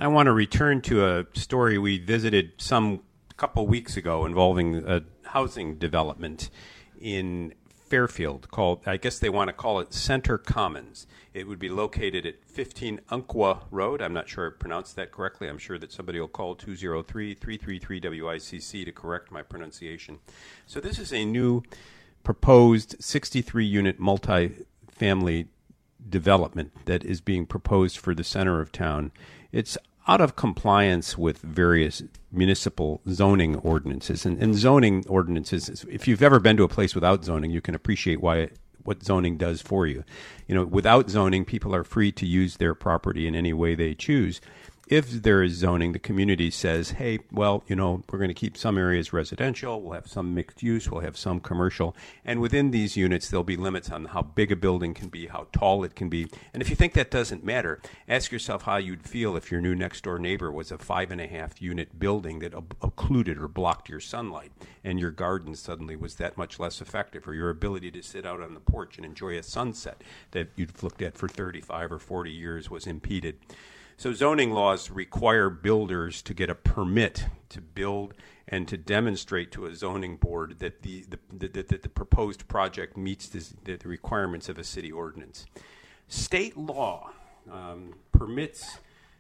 I want to return to a story we visited some couple weeks ago involving a housing development in Fairfield called, I guess they want to call it Center Commons. It would be located at 15 Umpqua Road. I'm not sure I pronounced that correctly. I'm sure that somebody will call 203-333-WICC to correct my pronunciation. So this is a new proposed 63-unit multi-family development that is being proposed for the center of town. It's out of compliance with various municipal zoning ordinances. And zoning ordinances, if you've ever been to a place without zoning, you can appreciate what zoning does for you. You know, without zoning, people are free to use their property in any way they choose. If there is zoning, the community says, hey, well, you know, we're going to keep some areas residential, we'll have some mixed use, we'll have some commercial, and within these units there'll be limits on how big a building can be, how tall it can be. And if you think that doesn't matter, ask yourself how you'd feel if your new next door neighbor was a 5.5 unit building that occluded or blocked your sunlight, and your garden suddenly was that much less effective, or your ability to sit out on the porch and enjoy a sunset that you'd looked at for 35 or 40 years was impeded. So zoning laws require builders to get a permit to build and to demonstrate to a zoning board that the proposed project meets the requirements of a city ordinance. State law permits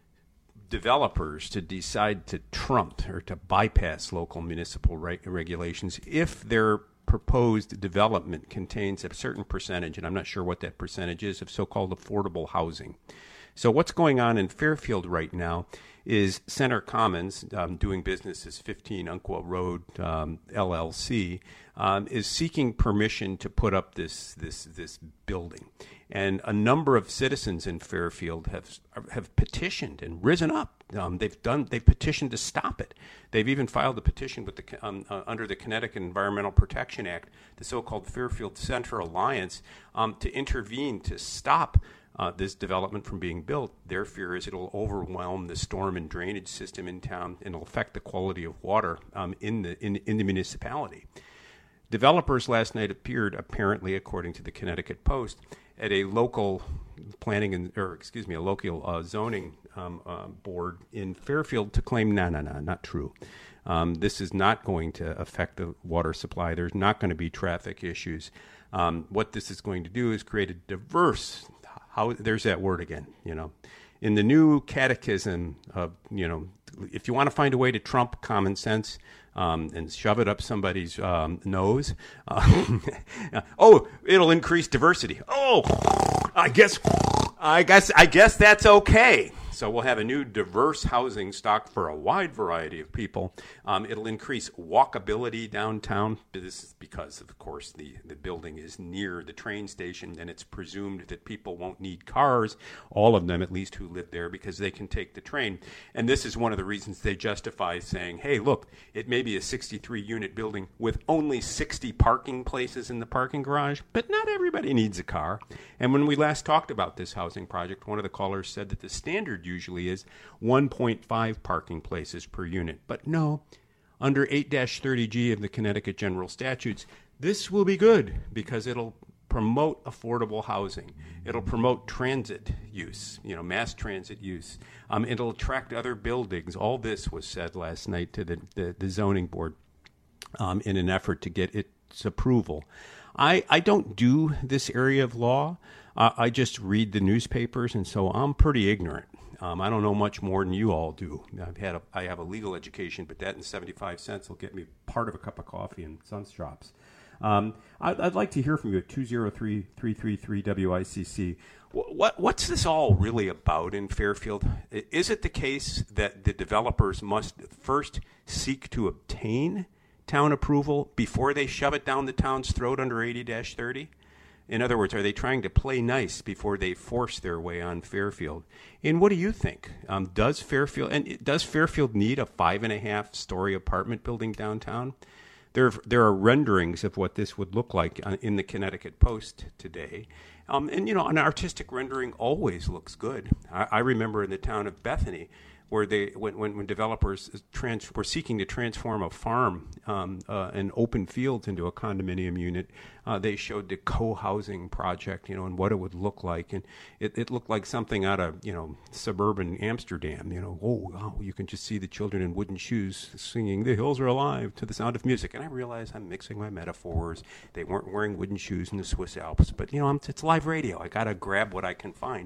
developers to decide to trump or to bypass local municipal regulations if their proposed development contains a certain percentage, and I'm not sure what that percentage is, of so-called affordable housing. So what's going on in Fairfield right now is Center Commons, doing business as 15 Umpqua Road LLC, is seeking permission to put up this building. And a number of citizens in Fairfield have petitioned and risen up. They've petitioned to stop it. They've even filed a petition with under the Connecticut Environmental Protection Act, the so-called Fairfield Center Alliance, to intervene to stop this development from being built. Their fear is it'll overwhelm the storm and drainage system in town, and it'll affect the quality of water in the municipality. Developers last night appeared, apparently, according to the Connecticut Post, at a local local zoning board in Fairfield to claim, no, not true. This is not going to affect the water supply. There's not going to be traffic issues. What this is going to do is create a diverse, there's that word again, in the new catechism of, if you want to find a way to trump common sense and shove it up somebody's nose, it'll increase diversity. I guess that's okay. So we'll have a new diverse housing stock for a wide variety of people. It'll increase walkability downtown. This is because, of course, the building is near the train station, and it's presumed that people won't need cars, all of them at least who live there, because they can take the train. And this is one of the reasons they justify saying, hey, look, it may be a 63-unit building with only 60 parking places in the parking garage, but not everybody needs a car. And when we last talked about this housing project, one of the callers said that the standard usually is 1.5 parking places per unit. But no, under 8-30G of the Connecticut General Statutes, this will be good because it'll promote affordable housing. It'll promote transit use, mass transit use. It'll attract other buildings. All this was said last night to the zoning board in an effort to get its approval. I don't do this area of law. I just read the newspapers, and so I'm pretty ignorant. I don't know much more than you all do. I have a legal education, but that and 75 cents will get me part of a cup of coffee and Sunstrops. I'd like to hear from you at 203-333-WICC. What's this all really about in Fairfield? Is it the case that the developers must first seek to obtain town approval before they shove it down the town's throat under 80-30? In other words, are they trying to play nice before they force their way on Fairfield? And what do you think? Does Fairfield need a 5.5-story apartment building downtown? There are renderings of what this would look like in the Connecticut Post today. And an artistic rendering always looks good. I remember in the town of Bethany, where when developers were seeking to transform a farm and open fields into a condominium unit, they showed the co-housing project, and what it would look like, and it looked like something out of suburban Amsterdam. Oh, you can just see the children in wooden shoes singing "The Hills Are Alive" to the sound of music. And I realize I'm mixing my metaphors. They weren't wearing wooden shoes in the Swiss Alps, but it's live radio. I got to grab what I can find.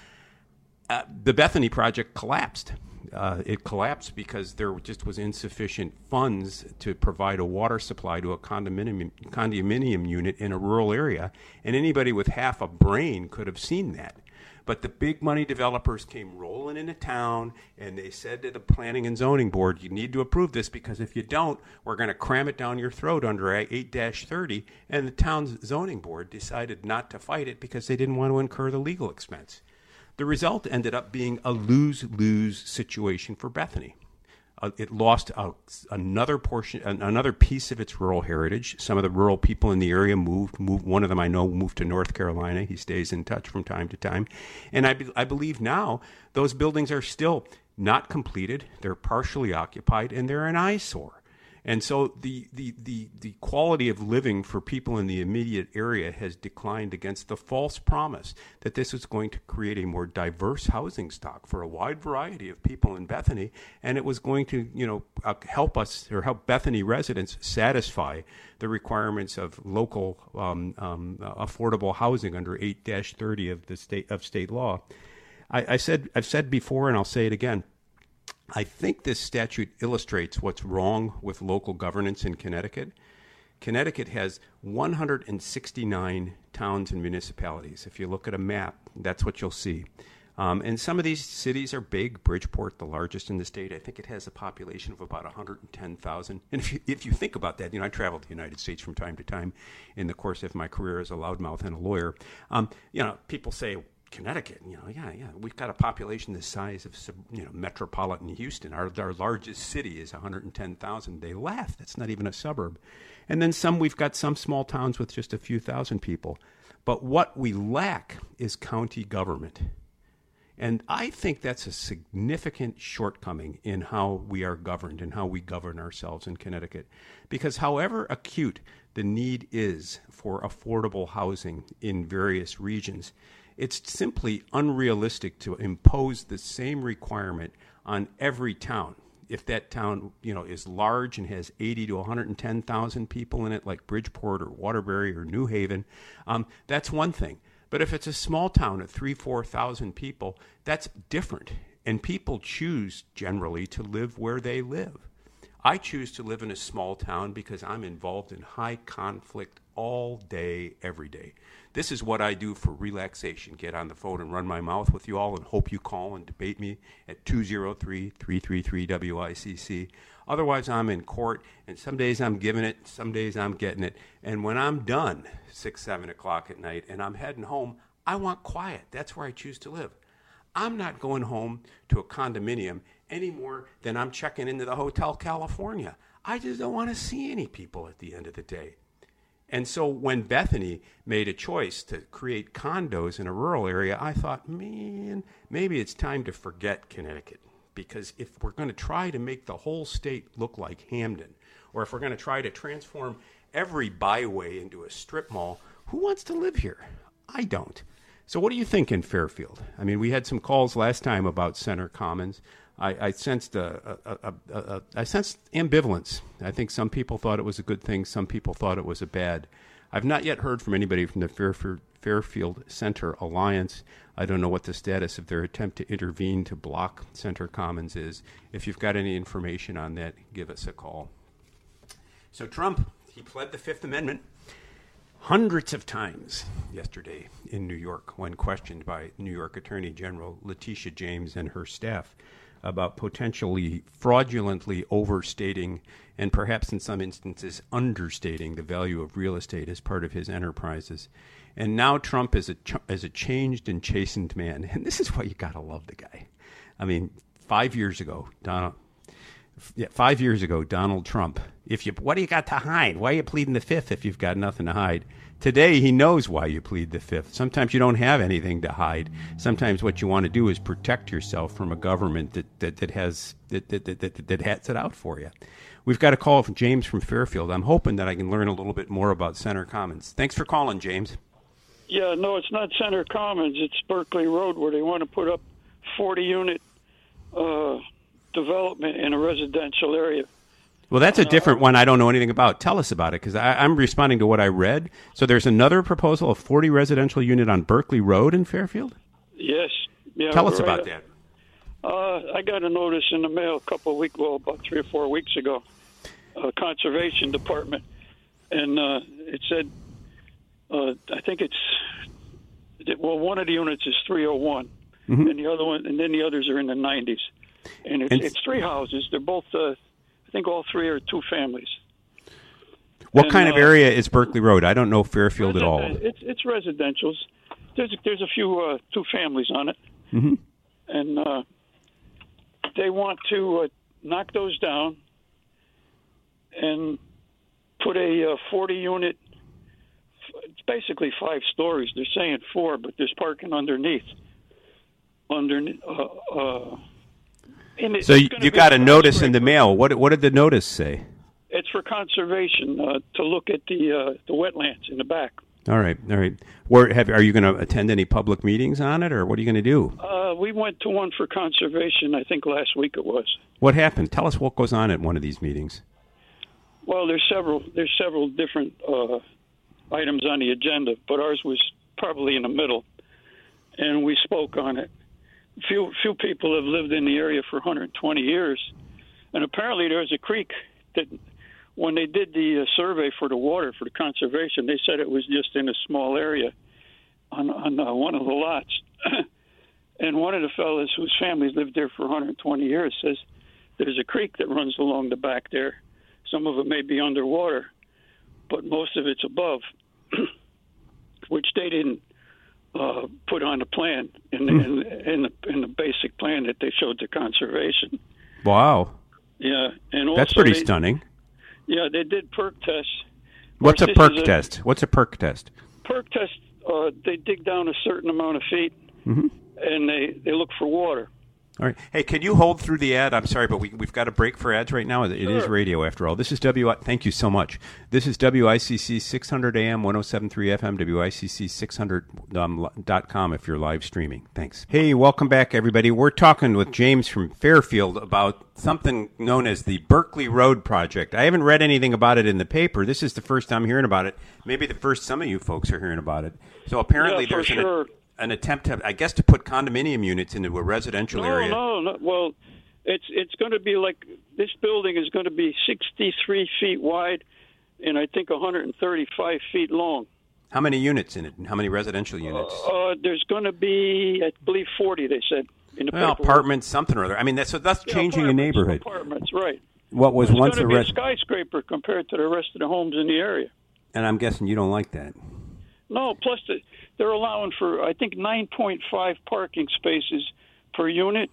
The Bethany project collapsed. It collapsed because there just was insufficient funds to provide a water supply to a condominium unit in a rural area, and anybody with half a brain could have seen that. But the big money developers came rolling into town, and they said to the Planning and Zoning Board, you need to approve this, because if you don't, we're going to cram it down your throat under 8-30, and the town's zoning board decided not to fight it because they didn't want to incur the legal expense. The result ended up being a lose-lose situation for Bethany. It lost another piece of its rural heritage. Some of the rural people in the area moved. One of them I know moved to North Carolina. He stays in touch from time to time. And I believe now those buildings are still not completed. They're partially occupied, and they're an eyesore. And so the quality of living for people in the immediate area has declined against the false promise that this was going to create a more diverse housing stock for a wide variety of people in Bethany, and it was going to help Bethany residents satisfy the requirements of local affordable housing under 8-30 of state law. I've said before, and I'll say it again. I think this statute illustrates what's wrong with local governance in Connecticut. Connecticut has 169 towns and municipalities. If you look at a map, that's what you'll see. And some of these cities are big. Bridgeport, the largest in the state, I think it has a population of about 110,000. And if you think about that, I traveled the United States from time to time in the course of my career as a loudmouth and a lawyer. People say, Connecticut, we've got a population the size of, metropolitan Houston. Our largest city is 110,000. They laugh. That's not even a suburb. And then we've got some small towns with just a few thousand people. But what we lack is county government. And I think that's a significant shortcoming in how we are governed and how we govern ourselves in Connecticut. Because however acute the need is for affordable housing in various regions, it's simply unrealistic to impose the same requirement on every town. If that town, is large and has 80 to 110,000 people in it, like Bridgeport or Waterbury or New Haven, that's one thing. But if it's a small town of 3,000-4,000 people, that's different. And people choose generally to live where they live. I choose to live in a small town because I'm involved in high conflict all day, every day. This is what I do for relaxation. Get on the phone and run my mouth with you all and hope you call and debate me at 203-333-WICC. Otherwise, I'm in court, and some days I'm giving it, some days I'm getting it. And when I'm done, 6, 7 o'clock at night, and I'm heading home, I want quiet. That's where I choose to live. I'm not going home to a condominium any more than I'm checking into the Hotel California. I just don't want to see any people at the end of the day. And so when Bethany made a choice to create condos in a rural area, I thought, man, maybe it's time to forget Connecticut. Because if we're going to try to make the whole state look like Hamden, or if we're going to try to transform every byway into a strip mall, who wants to live here? I don't. So what do you think in Fairfield? I mean, we had some calls last time about Center Commons. I sensed I sensed ambivalence. I think some people thought it was a good thing. Some people thought it was a bad. I've not yet heard from anybody from the Fairfield Center Alliance. I don't know what the status of their attempt to intervene to block Center Commons is. If you've got any information on that, give us a call. So Trump, he pled the Fifth Amendment hundreds of times yesterday in New York when questioned by New York Attorney General Letitia James and her staff about potentially fraudulently overstating and perhaps in some instances understating the value of real estate as part of his enterprises. And now Trump is a changed and chastened man. And this is why you got to love the guy. I mean, 5 years ago, 5 years ago, Donald Trump. What do you got to hide? Why are you pleading the Fifth if you've got nothing to hide? Today, he knows why you plead the Fifth. Sometimes you don't have anything to hide. Sometimes what you want to do is protect yourself from a government that has it out for you. We've got a call from James from Fairfield. I'm hoping that I can learn a little bit more about Center Commons. Thanks for calling, James. Yeah, no, it's not Center Commons. It's Berkeley Road, where they want to put up 40-unit development in a residential area. Well, that's a different one I don't know anything about. Tell us about it, because I'm responding to what I read. So there's another proposal of 40 residential unit on Berkeley Road in Fairfield? Yes. Yeah, Tell us about that. I got a notice in the mail about 3 or 4 weeks ago, Conservation Department, and it said, I think one of the units is 301, and the other one, and then the others are in the 90s. And it's 3 houses. They're both, I think all 3 are 2 families. What kind of area is Berkeley Road? I don't know Fairfield at all. It's residentials. There's a few 2 families on it. Mm-hmm. And they want to knock those down and put a 40-unit, it's basically 5 stories. They're saying 4, but there's parking underneath. So you got a notice in the mail. What did the notice say? It's for conservation, to look at the wetlands in the back. All right. Are you going to attend any public meetings on it, or what are you going to do? We went to one for conservation, I think last week it was. What happened? Tell us what goes on at one of these meetings. Well, there's several different items on the agenda, but ours was probably in the middle, and we spoke on it. Few people have lived in the area for 120 years, and apparently there's a creek that, when they did the survey for the water for the conservation, they said it was just in a small area on one of the lots. And one of the fellows whose families lived there for 120 years says there's a creek that runs along the back there. Some of it may be underwater, but most of it's above, which they didn't put on the plan in the basic plan that they showed to conservation. Wow. Yeah, and also that's pretty stunning. Yeah, they did perk tests. What's a perk test? What's a perk test? Perk test. They dig down a certain amount of feet, and they look for water. All right. Hey, can you hold through the ad? I'm sorry, but we've got a break for ads right now. It is radio, after all. This is Thank you so much. This is WICC 600 AM, 107.3 FM, WICC600.com if you're live streaming. Thanks. Hey, welcome back, everybody. We're talking with James from Fairfield about something known as the Berkeley Road Project. I haven't read anything about it in the paper. This is the first time hearing about it. Maybe the first some of you folks are hearing about it. So apparently there's an attempt to put condominium units into a residential area. No. Well, it's going to be like, this building is going to be 63 feet wide and I think 135 feet long. How many units in it? How many residential units? There's going to be, I believe, 40, they said. In the paperwork. Apartments, something or other. I mean, that's changing a neighborhood. Apartments, right. What was once a skyscraper compared to the rest of the homes in the area. And I'm guessing you don't like that. No, plus they're allowing for, I think, 9.5 parking spaces per unit.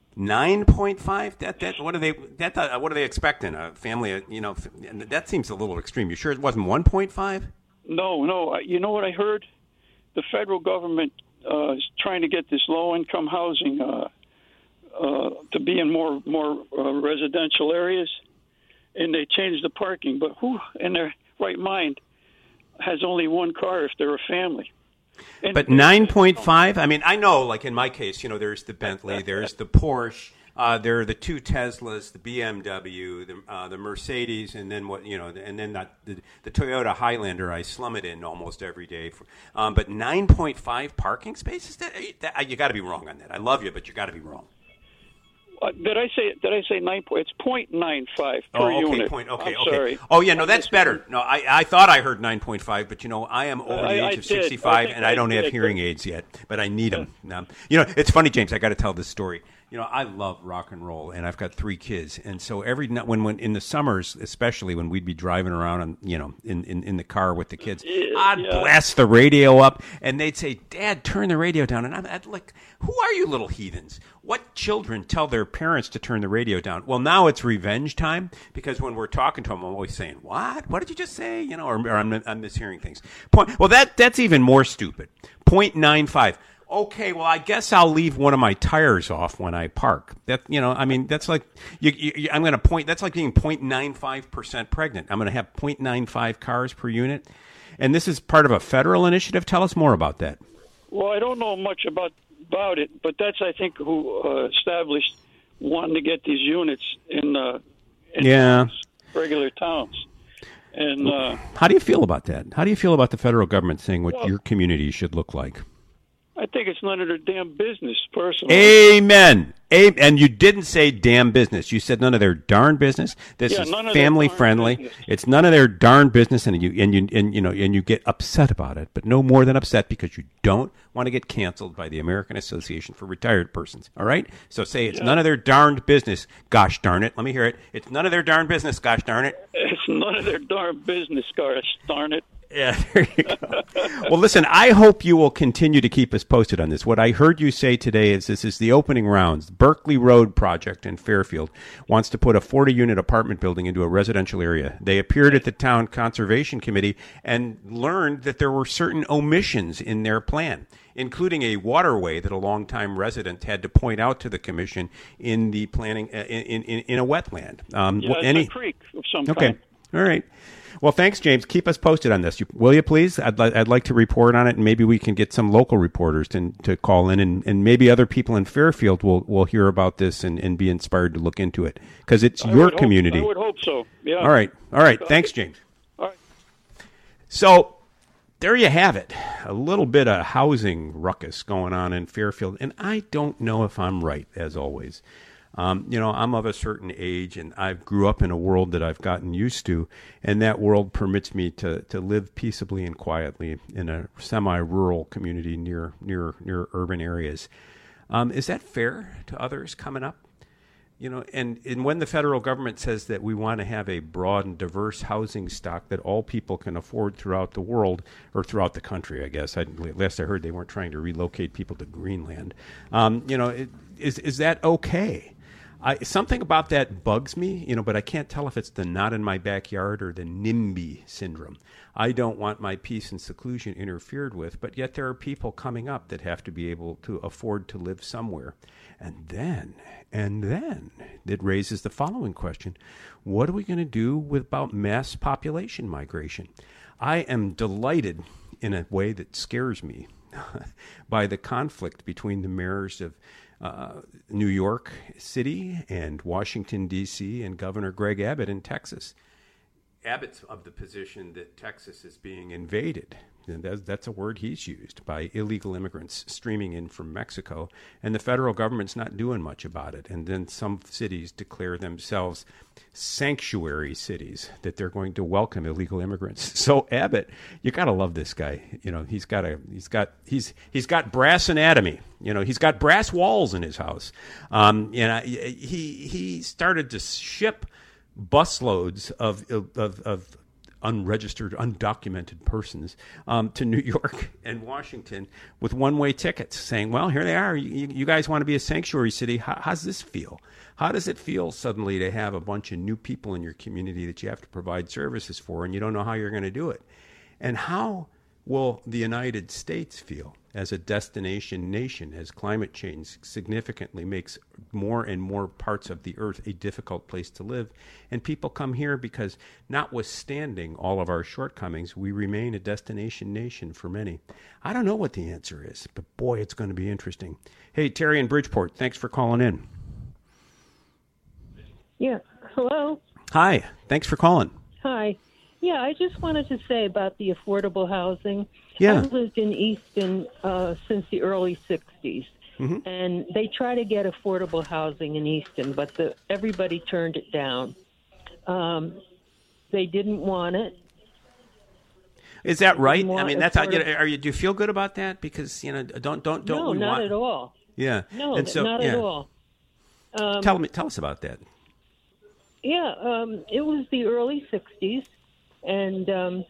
9.5? What are they expecting? A family, that seems a little extreme. You sure it wasn't 1.5? No. You know what I heard? The federal government is trying to get this low-income housing to be in more residential areas, and they changed the parking. But who in their right mind has only one car if they're a family? But 9.5? I mean, I know, like in my case, there's the Bentley, there's the Porsche, there are the 2 Teslas, the BMW, the Mercedes, and then the Toyota Highlander. I slum it in almost every day. But 9.5 parking spaces? You got to be wrong on that. I love you, but you got to be wrong. Did I say 9? It's 0.95 per unit. Okay. Sorry. Oh, yeah, no, that's better. No, I thought I heard 9.5, but I am over the age of 65, and I don't have hearing aids yet, but I need them. It's funny, James. I got to tell this story. You know, I love rock and roll, and I've got 3 kids, and so every night, when in the summers, especially when we'd be driving around, on, you know, in the car with the kids, I'd blast the radio up, and they'd say, "Dad, turn the radio down," and I'd like, "Who are you, little heathens? What children tell their parents to turn the radio down?" Well, now it's revenge time, because when we're talking to them, I'm always saying, "What? What did you just say?" You know, or I'm mishearing things. Well, that's even more stupid. 0.95. Okay, well, I guess I'll leave one of my tires off when I park. That, you know, I mean, that's like I'm going to point. That's like being 0.95% pregnant. I'm going to have 0.95 cars per unit, and this is part of a federal initiative. Tell us more about that. Well, I don't know much about it, but that's, I think, who established wanting to get these units in regular towns. And how do you feel about that? How do you feel about the federal government saying what your community should look like? I think it's none of their damn business, personally. Amen. And you didn't say damn business. You said none of their darn business. This is family friendly. Business. It's none of their darn business, and you get upset about it, but no more than upset, because you don't want to get canceled by the American Association for Retired Persons. All right? So say it's none of their darned business. Gosh darn it. Let me hear it. It's none of their darn business. Gosh darn it. It's none of their darn business. Gosh darn it. Yeah, there you go. Well, listen, I hope you will continue to keep us posted on this. What I heard you say today is this is the opening rounds. Berkeley Road project in Fairfield wants to put a 40-unit apartment building into a residential area. They appeared at the town conservation committee and learned that there were certain omissions in their plan, including a waterway that a longtime resident had to point out to the commission in the planning in a wetland. It's a creek of some kind. Okay, all right. Well, thanks, James. Keep us posted on this. Will you, please? I'd like to report on it, and maybe we can get some local reporters to call in, and maybe other people in Fairfield will hear about this and be inspired to look into it, because it's your community. I would hope so, yeah. All right. Thanks, James. All right. So there you have it. A little bit of housing ruckus going on in Fairfield, and I don't know if I'm right, as always. I'm of a certain age, and I grew up in a world that I've gotten used to, and that world permits me to live peaceably and quietly in a semi-rural community near urban areas. Is that fair to others coming up? You know, and when the federal government says that we want to have a broad and diverse housing stock that all people can afford throughout the world, or throughout the country, I guess. Last I heard, they weren't trying to relocate people to Greenland. Is that okay? Something about that bugs me, but I can't tell if it's the not in my backyard or the NIMBY syndrome. I don't want my peace and seclusion interfered with, but yet there are people coming up that have to be able to afford to live somewhere. And then it raises the following question. What are we going to do about mass population migration? I am delighted in a way that scares me by the conflict between the mayors of New York City and Washington, D.C., and Governor Greg Abbott in Texas. Abbott's of the position that Texas is being invaded. And that's a word he's used, by illegal immigrants streaming in from Mexico, and the federal government's not doing much about it. And then some cities declare themselves sanctuary cities, that they're going to welcome illegal immigrants. So Abbott, you got to love this guy. He's got brass anatomy. He's got brass walls in his house. He started to ship busloads of unregistered, undocumented persons to New York and Washington with one-way tickets, saying, well, here they are. You guys want to be a sanctuary city. How's this feel? How does it feel suddenly to have a bunch of new people in your community that you have to provide services for, and you don't know how you're going to do it? And how will the United States feel as a destination nation as climate change significantly makes more and more parts of the earth a difficult place to live? And people come here because, notwithstanding all of our shortcomings, we remain a destination nation for many. I don't know what the answer is, but boy, it's going to be interesting. Hey, Terry in Bridgeport, thanks for calling in. Yeah, hello. Hi, thanks for calling. Hi. Yeah, I just wanted to say about the affordable housing. Yeah. I've lived in Easton since the early 60s, and they try to get affordable housing in Easton, but everybody turned it down. They didn't want it. Is that right? I mean, that's how. Do you feel good about that? Because don't. No, not at all. Yeah. No, not at all. Tell us about that. Yeah, it was the early 60s, and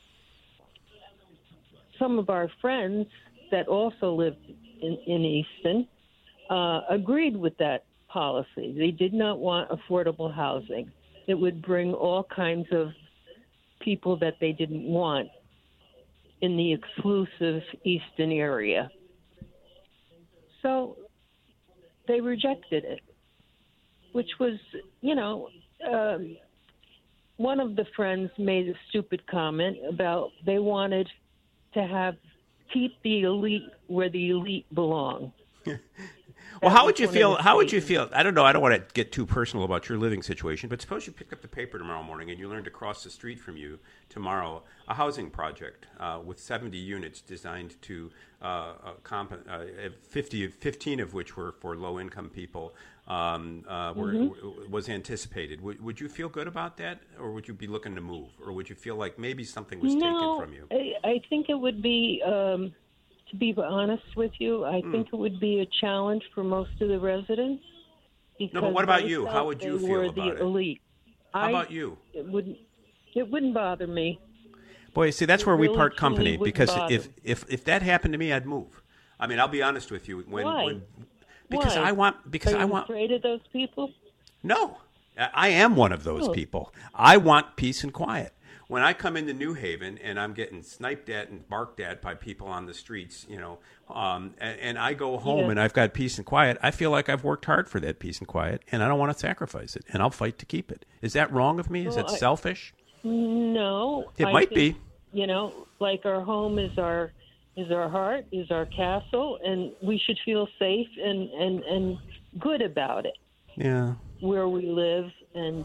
some of our friends that also lived in Easton agreed with that policy. They did not want affordable housing. It would bring all kinds of people that they didn't want in the exclusive Easton area. So they rejected it, which was, one of the friends made a stupid comment about they wanted to keep the elite where the elite belong. Well, how would you feel? How would you feel? I don't know. I don't want to get too personal about your living situation, but suppose you pick up the paper tomorrow morning and you learned across the street from you tomorrow a housing project with 70 units designed to 15 of which were for low-income people was anticipated. Would you feel good about that, or would you be looking to move, or would you feel like maybe something was taken from you? I think it would be. To be honest with you, I think it would be a challenge for most of the residents. No, but what about you? How would you feel about the elite. How about you? It wouldn't bother me. Boy, see, that's where we part company, because if that happened to me, I'd move. I mean, I'll be honest with you. Why? Because Why? I want. Afraid of those people? No, I am one of those people. I want peace and quiet. When I come into New Haven and I'm getting sniped at and barked at by people on the streets, and I go home and I've got peace and quiet, I feel like I've worked hard for that peace and quiet, and I don't want to sacrifice it, and I'll fight to keep it. Is that wrong of me? Is that selfish? No. It might be. Like our home is our heart, is our castle, and we should feel safe and good about it. Yeah. Where we live, and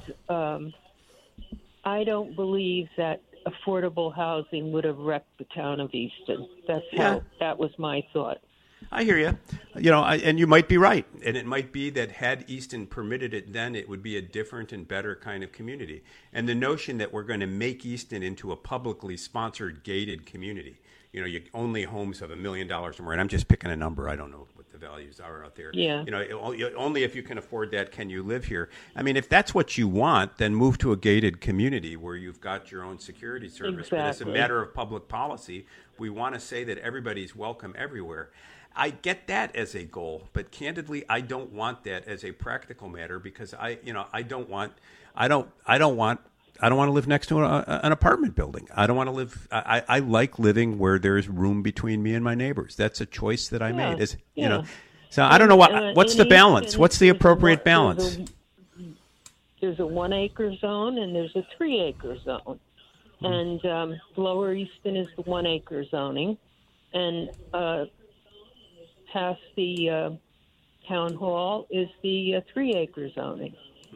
I don't believe that affordable housing would have wrecked the town of Easton. That was my thought. I hear you. And you might be right. And it might be that had Easton permitted it then, it would be a different and better kind of community. And the notion that we're going to make Easton into a publicly sponsored gated community, only homes of $1 million or more, and I'm just picking a number. I don't know what the values are out there. Yeah. Only if you can afford that can you live here. I mean, if that's what you want, then move to a gated community where you've got your own security service. Exactly. But as a matter of public policy, we want to say that everybody's welcome everywhere. I get that as a goal, but candidly, I don't want that as a practical matter, because I don't want to live next to an apartment building. I don't want to live. I like living where there's room between me and my neighbors. That's a choice that I made. So I don't know what's the balance. What's the appropriate balance? There's a 1 acre zone and there's a 3 acre zone, and Lower Easton is the 1 acre zoning, and past the town hall is the 3 acre zoning.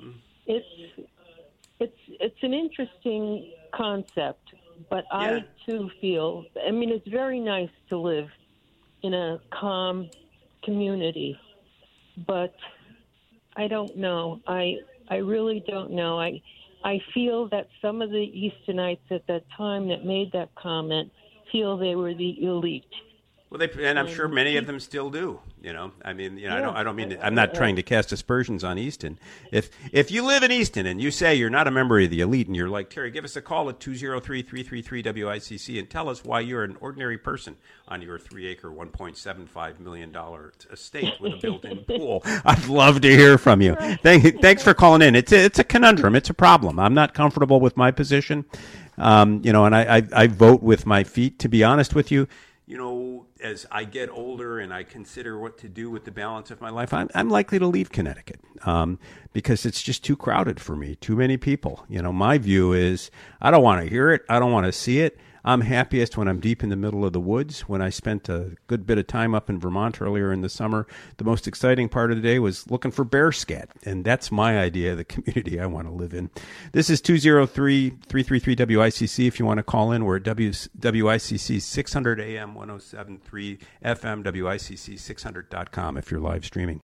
It's an interesting concept, but I too feel, it's very nice to live in a calm community, but I don't know. I really don't know. I feel that some of the Eastonites at that time that made that comment feel they were the elite. Well, and I'm sure many of them still do. I don't mean I'm not trying to cast aspersions on Easton. If you live in Easton and you say you're not a member of the elite, and you're like, Terry, give us a call at 203-333-WICC and tell us why you're an ordinary person on your 3 acre, $1.75 million estate with a built-in pool. I'd love to hear from you. Thanks for calling in. It's a conundrum. It's a problem. I'm not comfortable with my position, and I vote with my feet. To be honest with you. As I get older and I consider what to do with the balance of my life, I'm likely to leave Connecticut because it's just too crowded for me, too many people. My view is I don't want to hear it. I don't want to see it. I'm happiest when I'm deep in the middle of the woods. When I spent a good bit of time up in Vermont earlier in the summer, the most exciting part of the day was looking for bear scat, and that's my idea of the community I want to live in. This is 203-333-WICC if you want to call in. We're at WICC 600 AM, 107.3 FM, WICC600.com if you're live streaming.